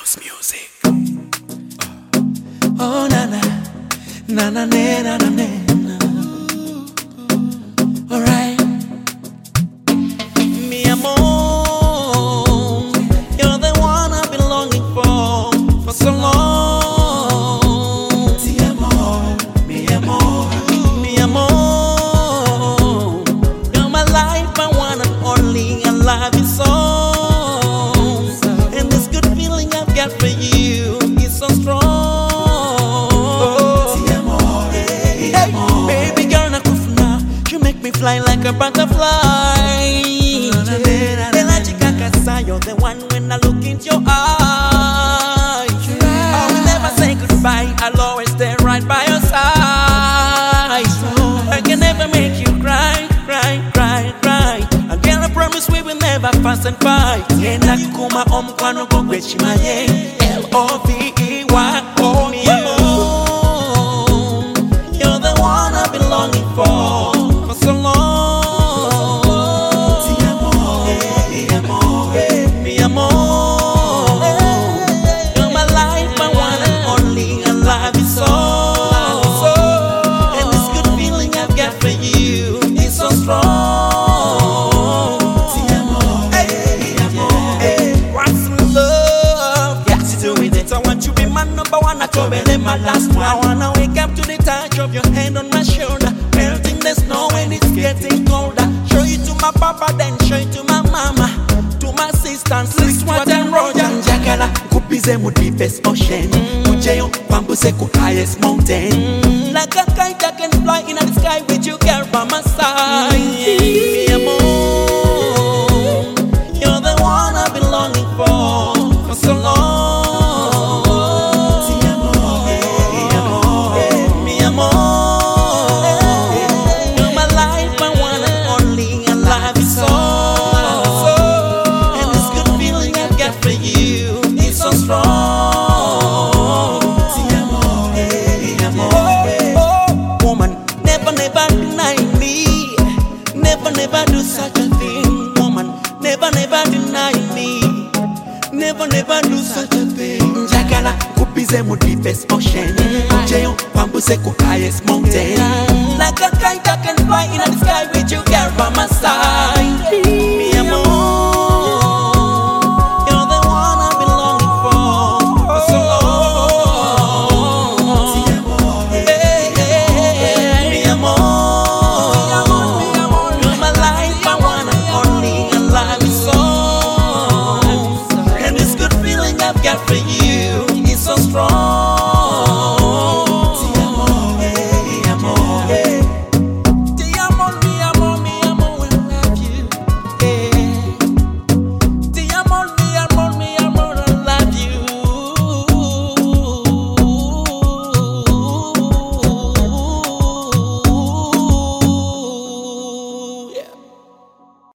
House music. Oh na na na na na na na. Alright, mi amor, you're the one I've been longing for so long. Ti amor, mi amor, mi amor, you're my life, my one and only. I love you so, and this good feeling I've got for you is so strong. Fly like a butterfly. You're the one when I look into your eyes. I will never say goodbye, I'll always stay right by your side. I can never make you cry, cry, cry, cry. Again I promise we will never fuss and fight. Yenda kukuma omkwano kogwechimaye L-O-V-E-Y, oh mi amor. You're the one I've been longing for so long. Ti amor, mi amor, mi amor. You're my life, my one and only. I love you so, and this good feeling I've got for you is so strong. Ti amor, mi amor. What's love? Yes, you do it. I want you to be my number one. I told me my last one. I wanna wake up to the touch of your hand on my shoulder. Melting the snow when it's getting colder. Show you to my papa, then show you to my mama, to my sister, Slickwater and Roger. Njagala kupize mu deepest ocean, Ujeyo pambuse ku highest mountain. Like a kite I can fly in the sky with you, girl, by my side. Mi amor, you're the one I've been longing for so long. Ti amor, mi amor, mi amor. Never do such a thing, woman. Never deny me. Never do such a thing. Njagala kupize mu deepest ocean, Ujeyo pambuse ku highest mountain. Like a kite I can fly in the sky with you, girl, by my side. Mi amor, you're the one I've been longing for so long. Ti amor, mi amor. For you.